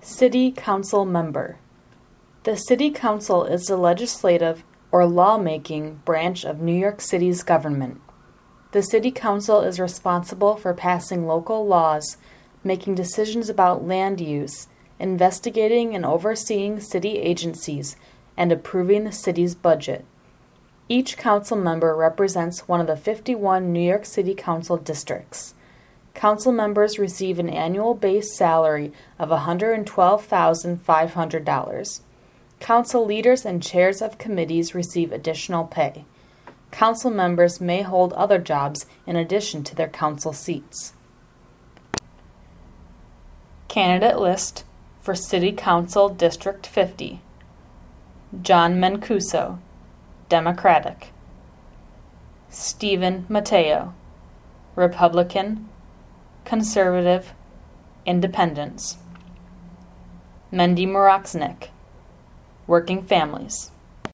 City Council Member. The City Council is the legislative or lawmaking branch of New York City's government. The City Council is responsible for passing local laws, making decisions about land use, investigating and overseeing city agencies, and approving the city's budget. Each council member represents one of the 51 New York City Council districts. Council members receive an annual base salary of $112,500. Council leaders and chairs of committees receive additional pay. Council members may hold other jobs in addition to their council seats. Candidate list for City Council District 50. John Mancuso, Democratic. Stephen Mateo, Republican, Conservative, Independents. Mendy Morocznik, Working Families.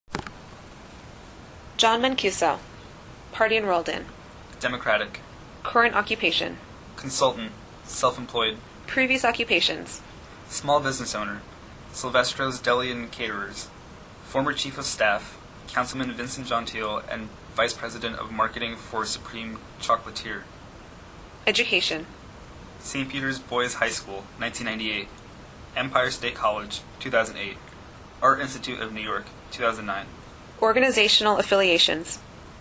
John Mancuso, party enrolled in. Democratic. Current occupation. Consultant. Self-employed. Previous occupations. Small business owner. Silvestro's Deli and Caterers. Former Chief of Staff. Councilman Vincent Gentile and Vice President of Marketing for Supreme Chocolatier. Education. St. Peter's Boys High School, 1998. Empire State College, 2008. Art Institute of New York, 2009. Organizational affiliations.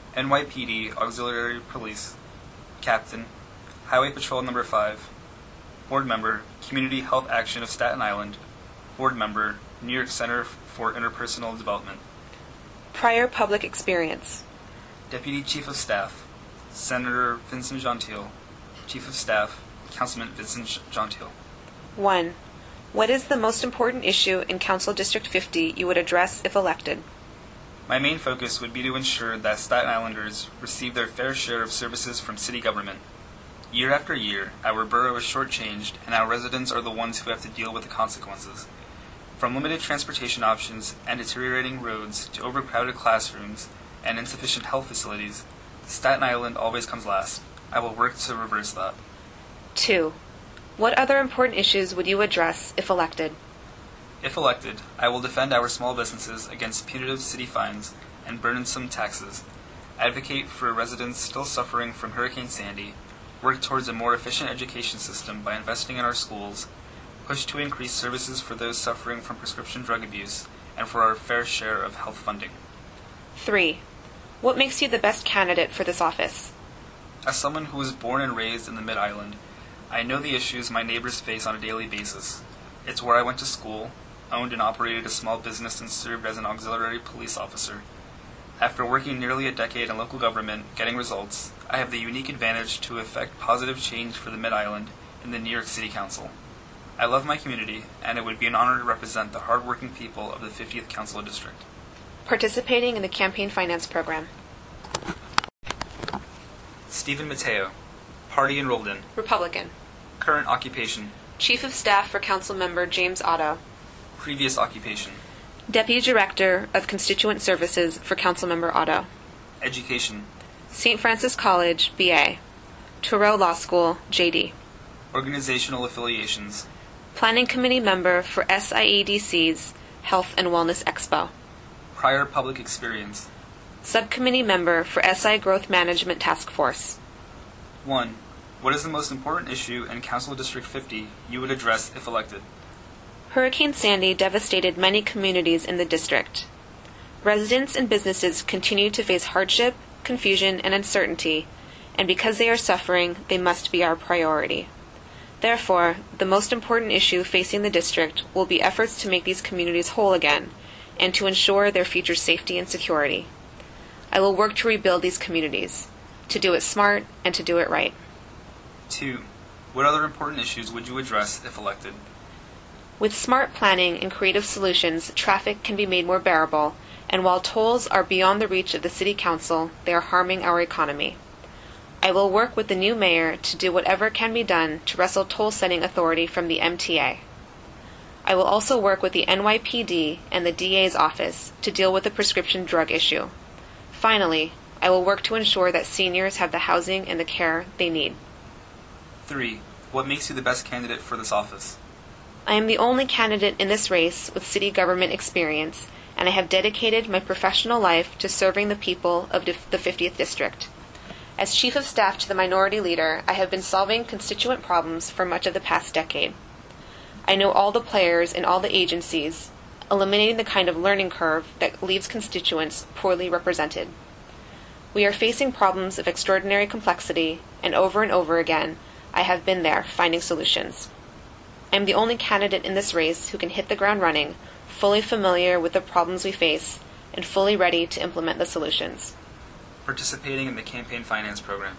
NYPD Auxiliary Police. Captain. Highway Patrol No. 5. Board Member, Community Health Action of Staten Island. Board Member, New York Center for Interpersonal Development. Prior public experience. Deputy Chief of Staff, Senator Vincent Gentile. Chief of Staff, Councilman Vincent Gentile. 1. What is the most important issue in Council District 50 you would address if elected? My main focus would be to ensure that Staten Islanders receive their fair share of services from city government. Year after year, our borough is shortchanged, and our residents are the ones who have to deal with the consequences. From limited transportation options and deteriorating roads to overcrowded classrooms and insufficient health facilities, Staten Island always comes last. I will work to reverse that. 2. What other important issues would you address if elected? If elected, I will defend our small businesses against punitive city fines and burdensome taxes, advocate for residents still suffering from Hurricane Sandy, work towards a more efficient education system by investing in our schools, push to increase services for those suffering from prescription drug abuse, and for our fair share of health funding. 3. What makes you the best candidate for this office? As someone who was born and raised in the Mid-Island, I know the issues my neighbors face on a daily basis. It's where I went to school, owned and operated a small business, and served as an auxiliary police officer. After working nearly a decade in local government, getting results, I have the unique advantage to effect positive change for the Mid-Island in the New York City Council. I love my community, and it would be an honor to represent the hard-working people of the 50th Council District. Participating in the campaign finance program. Stephen Mateo, party enrolled in. Republican. Current occupation. Chief of Staff for Council Member James Otto. Previous occupation. Deputy Director of Constituent Services for Council Member Otto. Education. St. Francis College, BA. Touro Law School, JD. Organizational affiliations. Planning Committee Member for SIEDC's Health and Wellness Expo. Prior public experience. Subcommittee Member for SI Growth Management Task Force. 1. What is the most important issue in Council District 50 you would address if elected? Hurricane Sandy devastated many communities in the district. Residents and businesses continue to face hardship, confusion, and uncertainty, and because they are suffering, they must be our priority. Therefore, the most important issue facing the district will be efforts to make these communities whole again, and to ensure their future safety and security. I will work to rebuild these communities, to do it smart and to do it right. 2. What other important issues would you address if elected? With smart planning and creative solutions, traffic can be made more bearable, and while tolls are beyond the reach of the City Council, they are harming our economy. I will work with the new mayor to do whatever can be done to wrestle toll-setting authority from the MTA. I will also work with the NYPD and the DA's office to deal with the prescription drug issue. Finally, I will work to ensure that seniors have the housing and the care they need. 3. What makes you the best candidate for this office? I am the only candidate in this race with city government experience, and I have dedicated my professional life to serving the people of the 50th District. As Chief of Staff to the Minority Leader, I have been solving constituent problems for much of the past decade. I know all the players in all the agencies, eliminating the kind of learning curve that leaves constituents poorly represented. We are facing problems of extraordinary complexity, and over again, I have been there finding solutions. I am the only candidate in this race who can hit the ground running, fully familiar with the problems we face, and fully ready to implement the solutions. Participating in the campaign finance program.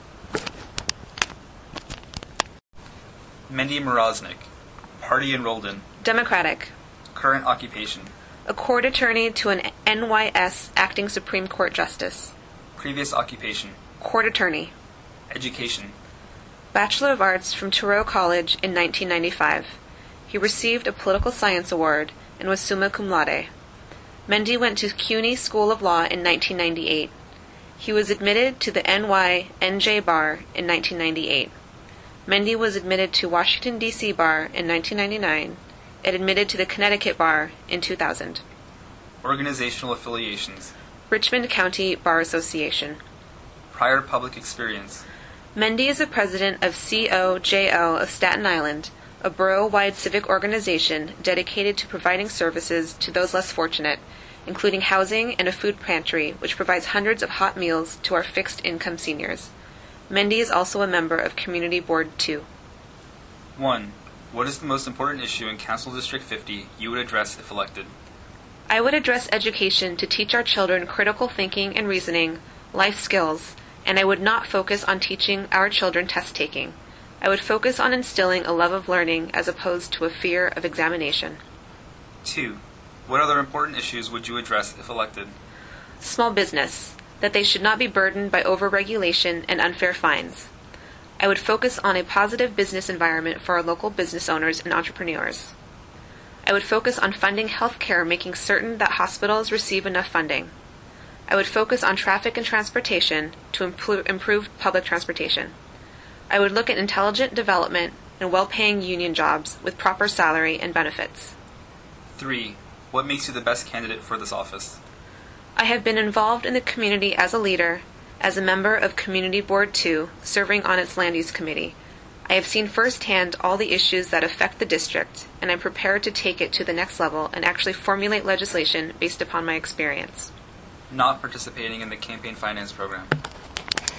Mendy Moroznik. Party enrolled in. Democratic. Current occupation. A court attorney to an NYS acting Supreme Court justice. Previous occupation. Court attorney. Education. Bachelor of Arts from Touro College in 1995. He received a political science award and was summa cum laude. Mendy went to CUNY School of Law in 1998. He was admitted to the NY-NJ Bar in 1998. Mendy was admitted to Washington, D.C. Bar in 1999 and admitted to the Connecticut Bar in 2000. Organizational affiliations. Richmond County Bar Association. Prior public experience. Mendy is the president of COJO of Staten Island, a borough-wide civic organization dedicated to providing services to those less fortunate, including housing and a food pantry which provides hundreds of hot meals to our fixed-income seniors. Mendy is also a member of Community Board 2. 1. What is the most important issue in Council District 50 you would address if elected? I would address education to teach our children critical thinking and reasoning, life skills, and I would not focus on teaching our children test-taking. I would focus on instilling a love of learning as opposed to a fear of examination. 2. What other important issues would you address if elected? Small business, that they should not be burdened by overregulation and unfair fines. I would focus on a positive business environment for our local business owners and entrepreneurs. I would focus on funding health care, making certain that hospitals receive enough funding. I would focus on traffic and transportation to improve public transportation. I would look at intelligent development and well-paying union jobs with proper salary and benefits. 3. What makes you the best candidate for this office? I have been involved in the community as a leader, as a member of Community Board 2, serving on its Land Use Committee. I have seen firsthand all the issues that affect the district, and I'm prepared to take it to the next level and actually formulate legislation based upon my experience. Not participating in the campaign finance program.